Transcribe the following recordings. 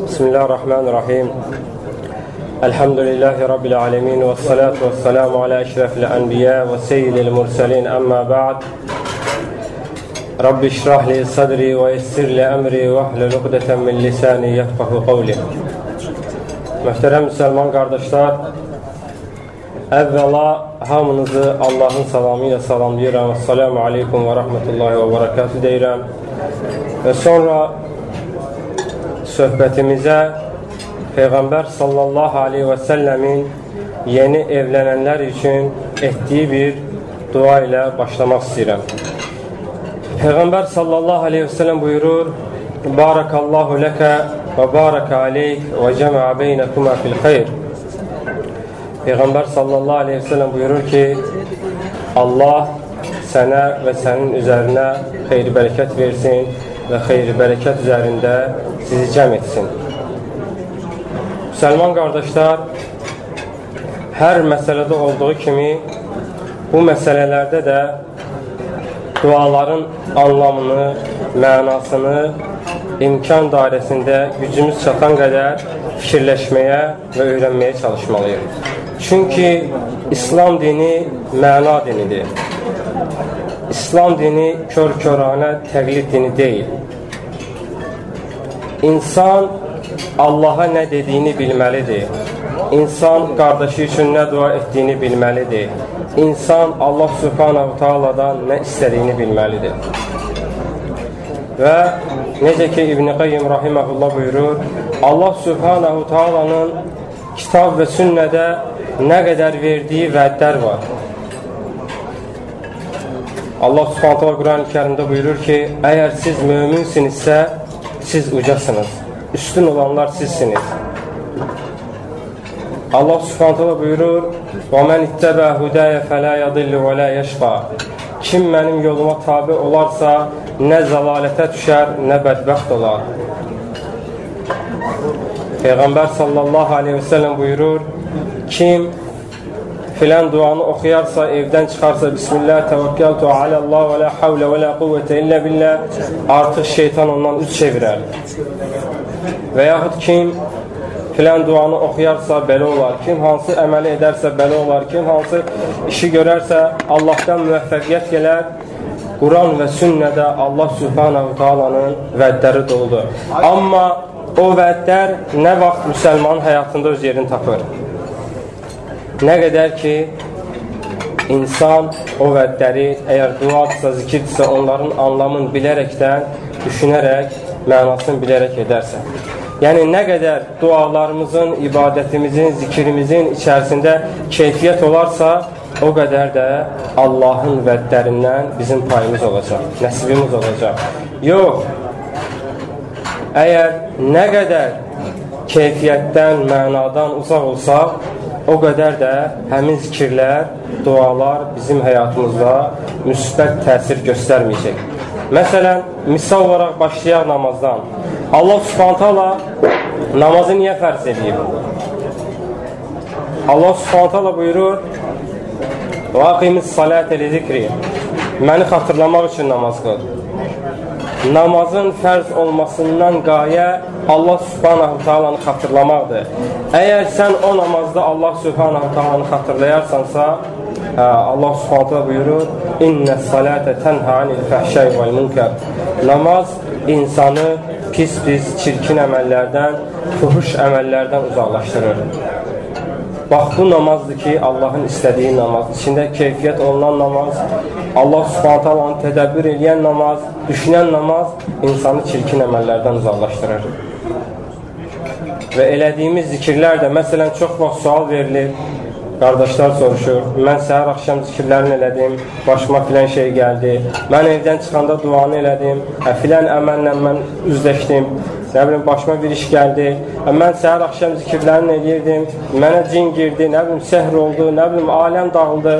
Bismillahirrahmanirrahim. Elhamdülillahi Rabbil alemin. Ve salatu ve selamu ala eşrefil enbiya ve seyyidil mursalin. Amma ba'd. Rabbi şrah li sadri ve yessir li emri ve ahlul uqdeten min lisani yefqahu qavli. Möhtərəm Müslüman qardaşlar, əvvəla hamınızı Allahın salamı ilə salamlayıram. Esselamu aleykum və rahmetullahi və barakatuhu deyirəm. Və sonra söhbətimizə Peyğəmbər sallallahu aleyhi və səlləmin yeni evlənənlər üçün etdiyi bir dua ilə başlamaq istəyirəm. Peyğəmbər sallallahu aleyhi və səlləm buyurur: Barakallahu ləkə və barakə aleyk və cəmə beynəkuma fil xeyr. Peyğəmbər sallallahu aleyhi və səlləm buyurur ki, Allah sənə və sənin üzərinə xeyri-bərəkət versin və xeyri-bərəkət üzərində sizi cəm etsin. Müsəlman qardaşlar, hər məsələdə olduğu kimi bu məsələlərdə də duaların anlamını, mənasını imkan dairəsində gücümüz çatan qədər fikirləşməyə və öyrənməyə çalışmalıyıq. Çünki İslam dini məna dinidir. İslam dini kör-körənə təqlid dini deyil. İnsan Allaha nə dediyini bilməlidir. İnsan qardaşı üçün nə dua etdiyini bilməlidir. İnsan Allah Subhanahu Taala'dan nə istədiyini bilməlidir. Və necə ki İbn Qayyim rahimehullah buyurur, Allah Subhanahu Taala'nın kitab və sünnədə nə qədər verdiyi vədlər var. Allah Subhanahu Taala Quran-ı Kərimdə buyurur ki, əgər siz möminsinizsə, siz ucasınız. Üstün olanlar sizsiniz. Allah Subhanahu Taala buyurur: "Və men ittaba hudaya fala yadillu və la yashqa." Kim mənim yoluma tabe olarsa, nə zəlalətə düşər, nə bədbəxt olar. Peyğəmbər sallallahu aleyhi və səlləm buyurur: Kim filan duanı oxuyarsa, evdən çıxarsa, Bismillah, təvəkkəltu alallah və la havlə və la quvvətə illə billah, artıq şeytan ondan üz çevirər. Və yaxud kim filan duanı oxuyarsa, belə olar. Kim hansı əməli edərsə, belə olar. Kim hansı işi görərsə, Allahdan müvəffəqiyyət gələr. Quran və sünnədə Allah Subhanahu Taala'nın vədləri doludur. Amma o vədlər nə vaxt müsəlmanın həyatında öz yerini tapır? Nə qədər ki, insan o vədləri, əgər duadırsa, zikirdirsə, onların anlamını bilərəkdən, düşünərək, mənasını bilərək edərsə. Yəni, nə qədər dualarımızın, ibadətimizin, zikrimizin içərisində keyfiyyət olarsa, o qədər də Allahın vədlərindən bizim payımız olacaq, nəsibimiz olacaq. Yox, əgər nə qədər keyfiyyətdən, mənadan uzaq olsaq, o qədər də həmin zikirlər, dualar bizim həyatımızda müsbət təsir göstərməyəcək. Məsələn, misal olaraq başlayaq namazdan. Allah Subhanahu Taala namazı niyə fərz edib? Allah Subhanahu Taala buyurur: "Və aqimis salate li zikri." Məni xatırlamaq üçün namaz qıl. Namazın fərz olmasından qayə Allah Subhanahu Taala'nı xatırlamaqdır. Əgər sən o namazda Allah Subhanahu Taala'nı xatırlayarsansa, Allah Subhanahu Taala buyurur: "İnnes salate tenha anil fahşai vel munkar." Namaz insanı pis-pis, çirkin əməllərdən, fuhuş əməllərdən uzaqlaşdırır. Bax, bu namazdır ki, Allahın istədiyi namaz. İçində keyfiyyət olunan namaz, Allah Subhanahu Taala'nı tədəbbür edən namaz, düşünən namaz insanı çirkin əməllərdən uzaqlaşdırır. Və elədiyimiz zikirlər də, məsələn, çox vaxt sual verilir, qardaşlar soruşur, mən səhər axşam zikirlərini elədim, başıma filan şey gəldi, mən evdən çıxanda duanı elədim, filan əməllə mən üzləşdim, nə bilim, başıma bir iş gəldi, mən səhər axşam zikirlərini eləyirdim, mənə cin girdi, nə bilim, səhr oldu, nə bilim, aləm dağıldı.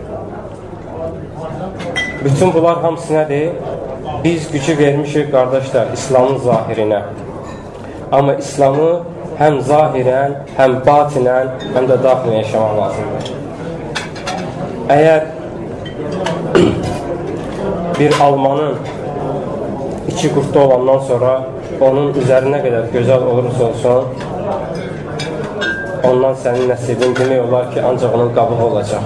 Bütün bunlar hamısı nədir? Biz gücü vermişik, qardaşlar, İslamın zahirinə. Amma İslamı həm zahirən, həm batinən, həm də daxilən yaşamaq lazımdır. Əgər bir almanın içi qurtda olandan sonra onun üzərinə qədər gözəl olursa olsun, ondan sənin nəsibin demək olar ki, ancaq onun qabığı olacaq.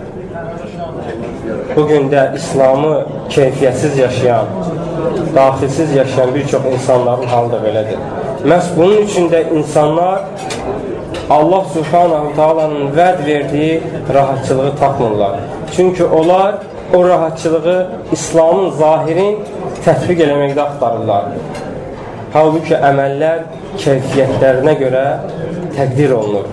Bugün də İslamı keyfiyyətsiz yaşayan, daxilsiz yaşayan bir çox insanların halı da belədir. Məhz bunun üçün də insanlar Allah Subhanahu Taala'nın vəd verdiyi rahatçılığı tapmırlar. Çünki onlar o rahatçılığı İslamın zahirin tətbiq eləməkdə axtarırlar. Halbuki əməllər keyfiyyətlərinə görə təqdir olunur.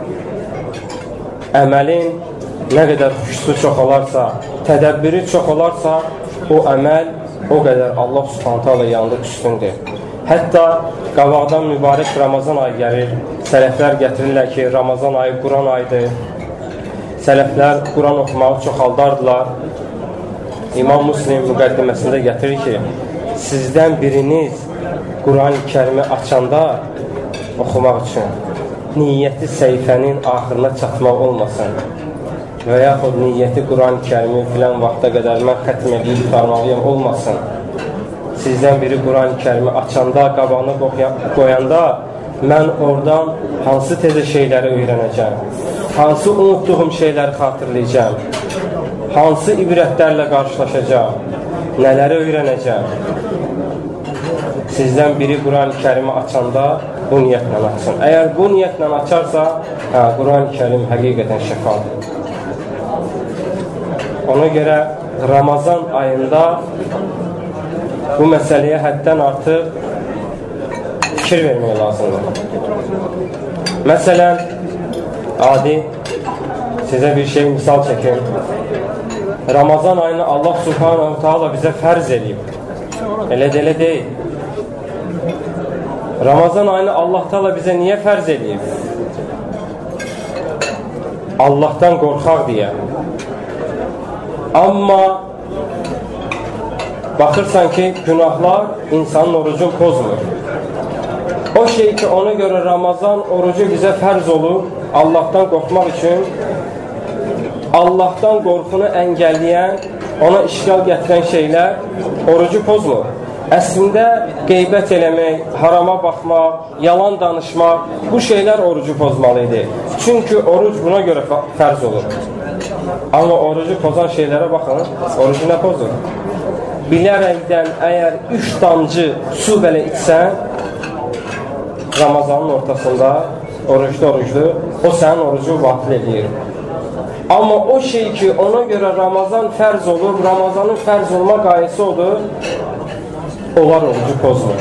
Əməlin nə qədər xuşsu çox olarsa, tədəbbiri çox olarsa, o əməl o qədər Allah Subhanahu Taala yanında üstündür. Hətta qabaqdan mübarək Ramazan ayı gəlir. Sələflər gətirirlər ki, Ramazan ayı Quran ayıdır. Sələflər Quran oxumağı çoxaldardılar. İmam Müslim müqəddiməsində gətirir ki, sizdən biriniz Quran-ı Kərimi açanda oxumaq üçün niyyəti səhifənin axırına çatmaq olmasın və yaxud niyyəti Quran-ı Kərimi filan vaxta qədər mən xətm edib tutarmalıyım olmasın. Sizdən biri Quran-ı Kərimi açanda, qabağına qoyanda mən oradan hansı təzə şeyləri öyrənəcəm, hansı unutduğum şeyləri xatırlayacağım, hansı ibrətlərlə qarşılaşacağım, nələri öyrənəcəm. Sizdən biri Quran-ı Kərimi açanda bu niyyətlə açsın. Əgər bu niyyətlə açarsa, Quran-ı Kərim həqiqətən şəfadır. Ona görə Ramazan ayında bu məsələyə həddən artıq fikir vermək lazımdır. Məsələn, adi sizə bir şey misal çəkim. Ramazan ayını Allah Subhanahu Taala bizə fərz edib. Elə deyil. Ramazan ayını Allah Taala bizə niyə fərz edib? Allahdan qorxaq deyə. Amma baxırsan ki, günahlar insanın orucunu pozmur. O şey ki, ona görə Ramazan orucu bizə fərz olur, Allahdan qorxmaq üçün, Allahdan qorxunu əngəlləyən, ona işgal gətirən şeylər orucu pozmur. Əslində, qeybət eləmək, harama baxmaq, yalan danışmaq, bu şeylər orucu pozmalıydı. Çünki oruc buna görə fərz olur. Amma orucu pozan şeylərə baxın, orucu nə pozur? Bilərəkdən əgər 3 damcı su belə içsən, Ramazanın ortasında, oruclu, o sənin orucu batil edir. Amma o şey ki, ona görə Ramazan fərz olur, Ramazanın fərz olma qayəsi odur, onlar orucu pozmur.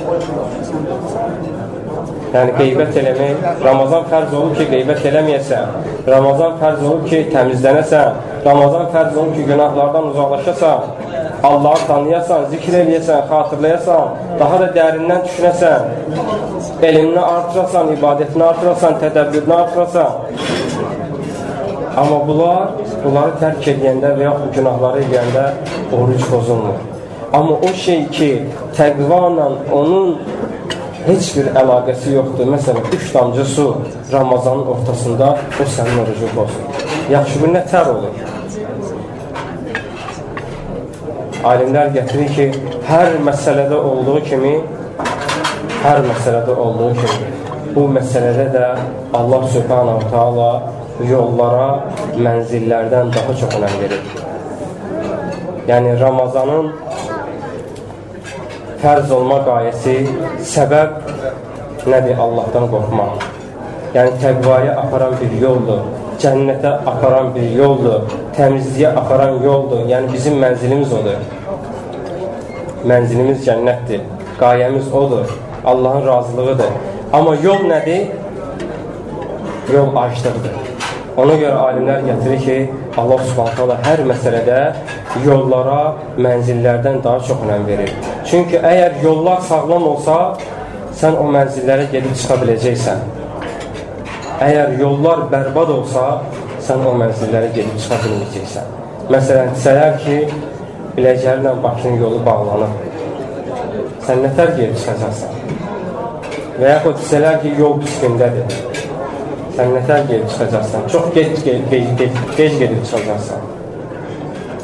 Yəni, qeybət eləmək, Ramazan fərz olur ki, qeybət eləməyəsən, Ramazan fərz olur ki, təmizlənəsən, Ramazan fərz olur ki, günahlardan uzaqlaşasan, Allah'ı tanıyasan, zikr eləyəsən, xatırlayasan, daha da dərindən düşünəsən, elmini artırasan, ibadətini artırasan, tədəbbirini artırasan. Amma bunları tərk edəndə və yaxud günahları edəndə oruc pozulmur. Amma o şey ki, təqvanla onun heç bir əlaqəsi yoxdur. Məsələn, 3 damcı su Ramazanın ortasında o sənin orucu pozur. Yaxşı, bu nə tər olur? Alimlər gətirir ki, hər məsələdə olduğu kimi, bu məsələdə də Allah Subhanahu Taala yollara, mənzillərdən daha çox önəm verir. Yəni, Ramazanın fərz olma qayəsi, səbəb nədir? Allahdan qorxmaq. Yəni, təqvaya aparan bir yoldur, cənnətə aparan bir yoldur, təmizliyə aparan yoldur. Yəni, bizim mənzilimiz odur. Mənzilimiz cənnətdir, qayəmiz odur, Allahın razılığıdır. Amma yol nədir? Yol açlıqdır. Ona görə alimlər gətirir ki, Allah Subhanahu Taala hər məsələdə yollara, mənzillərdən daha çox önəm verir. Çünki əgər yollar sağlam olsa, sən o mənzillərə gedib çıxa biləcəksən. Əgər yollar bərbad olsa, sən o mənzillərə gedib çıxa bilməyəcəksən. Məsələn, desələr ki, Biləcərlə Bakının yolu bağlanıb. Sən nətər gedib çıxacaqsan? Və yaxud desələr ki, yol püskündədir. Sən nətər gedib çıxacaqsan? Çox gec gedib çıxacaqsan.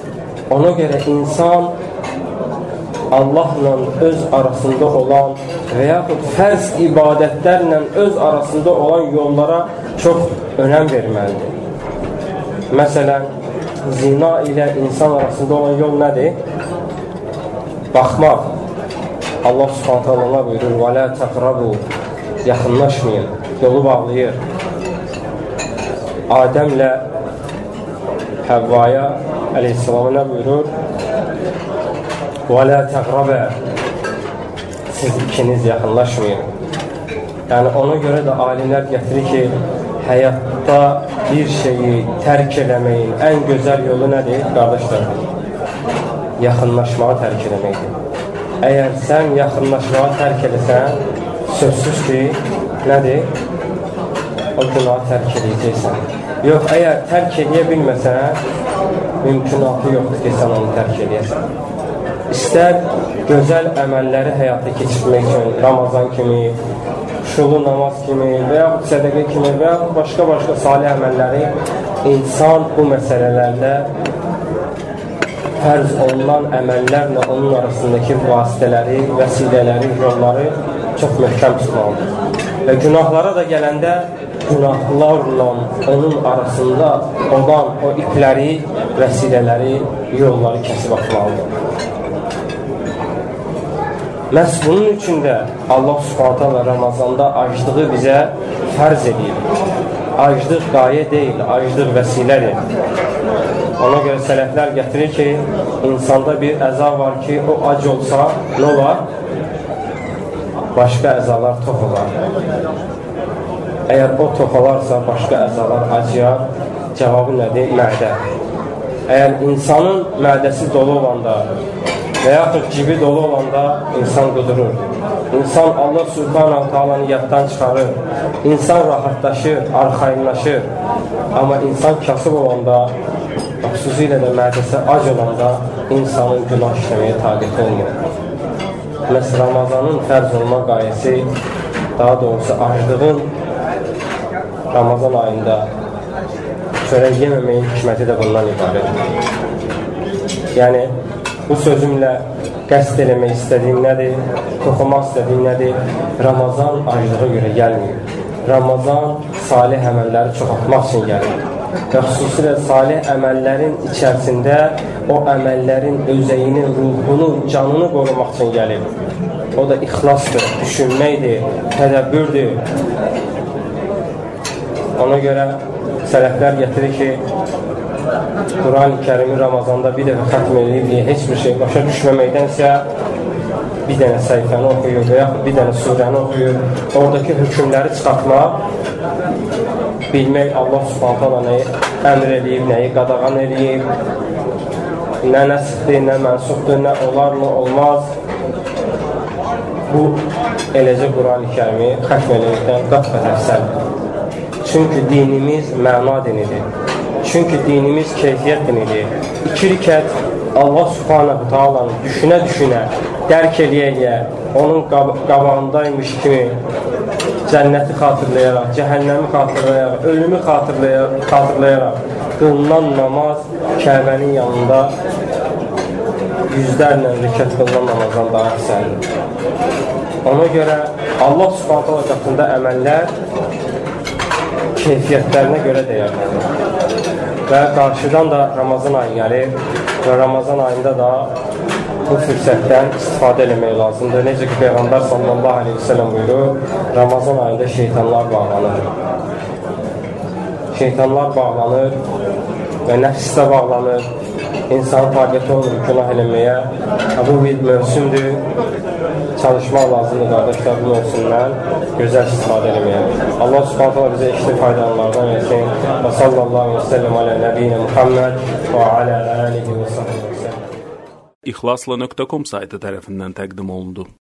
Ona görə insan Allahla öz arasında olan və yaxud fərz ibadətlərlə öz arasında olan yollara çox önəm verməlidir. Məsələn, zina ilə insan arasında olan yol nədir? Baxmaq. Allah Subhanahu taala buyurur: "Və la taqrabu", yaxınlaşmayın, yolu bağlayır. Adəmlə Həvvaya əleyhissalama nə buyurur? "Və la taqraba", siz ikiniz yaxınlaşmayın. Yəni ona görə də alimlər gətirir ki, həyatda bir şeyi tərk eləməyin ən gözəl yolu nədir, qardaşlar? Yaxınlaşmağı tərk eləməkdir. Əgər sən yaxınlaşmağı tərk eləsən, sözsüz ki, nədir? O günahı tərk edəcəksən. Yox, əgər tərk edə bilməsən, mümkünatı yoxdur ki, sən onu tərk edəsən. İstər gözəl əməlləri həyata keçirmək üçün, Ramazan kimi, şulu namaz kimi və yaxud sədəqə kimi və yaxud başqa salih əməlləri, insan bu məsələlərdə fərz olunan əməllərlə onun arasındakı vasitələri, vəsilələri, yolları çox möhkəm tutmalıdır. Və günahlara da gələndə günahlarla onun arasında olan o ipləri, vəsilələri, yolları kəsib atmalıdır. Məhz bunun üçün də Allah Subhanahu taala Ramazanda aclığı bizə fərz edir. Aclıq qayə deyil, aclıq vəsilədir. Ona görə sələflər gətirir ki, insanda bir əza var ki, o ac olsa, nə olar? Başqa əzalar tox olar. Əgər o tox olarsa, başqa əzalar acıyar. Cavabı nədir? Mədə. Əgər insanın mədəsi dolu olanda və yaxud cibi dolu olanda insan qudurur. İnsan Allah Subhanahu taalanı yaddan çıxarır. İnsan rahatlaşır, arxayınlaşır. Amma insan kasıb olanda, xüsusilə də mədəsi ac olanda insanın günah işləməyə taqəti olmur. Məsələn, Ramazanın fərz olma qayəsi, daha doğrusu aclığın Ramazan ayında çörək yeməməyin hikməti də bundan ibarətdir. Yəni, bu sözümlə qəsd eləmək istədiyim nədir? Toxumaq istədiyim nədir? Ramazan aclığa görə gəlmir. Ramazan salih əməlləri çoxaltmaq üçün gəlir. Və xüsusilə salih əməllərin içərisində o əməllərin özəyini, ruhunu, canını qorumaq üçün gəlir. O da ixlasdır, düşünməkdir, tədəbbürdür. Ona görə sələflər gətirir ki, Quran-ı Kərimi Ramazanda bir dəfə xətm edib deyə heç bir şey başa düşməməkdənsə bir dənə səhifəni oxuyur və yaxud bir dənə surəni oxuyur, oradakı hökmləri çıxartmaq, bilmək Allah Subhanahu taala nəyi əmr edib, nəyi qadağan edib, nə nəsxdir, nə mənsuxdur, nə olar, nə olmaz. Bu, eləcə Quran-ı Kərimi xətm edilməkdən qat-qat əfsəldir. Çünki dinimiz məna dinidir. Çünki dinimiz keyfiyyət dinidir. 2 rükət Allah Subhanahu taalanı düşünə-düşünə, dərk eləyə-eləyə, onun qabağındaymış kimi cənnəti xatırlayaraq, cəhənnəmi xatırlayaraq, ölümü xatırlayaraq qılınan namaz Kəbənin yanında yüzlərlə rükət qılınan namazdan daha əfsəldir. Ona görə Allah Subhanahu taala qatında əməllər keyfiyyətlərinə görə dəyərlənir. Və qarşıdan da Ramazan ayı gəlir və Ramazan ayında da bu fürsətdən istifadə eləmək lazımdır. Necə ki, Peyğəmbər sallallahu aleyhi ve sellem buyurur, Ramazan ayında şeytanlar bağlanır. Şeytanlar bağlanır və nəfs də bağlanır. İnsanın taqəti olur günah eləməyə. Bu bir mövsümdür. Çalışmaq lazımdır qardaşlar bu mövsümdən gözəl istifadə eləməyə. Allah Subhanahu taala bizə eşli faydalardan versin. Və sallallahu aleyhi ve sellem alə nəbiyyinə Muhammed və alə alihi və sahbihi və səlləm. İxlasla.com saytı tərəfindən təqdim olundu.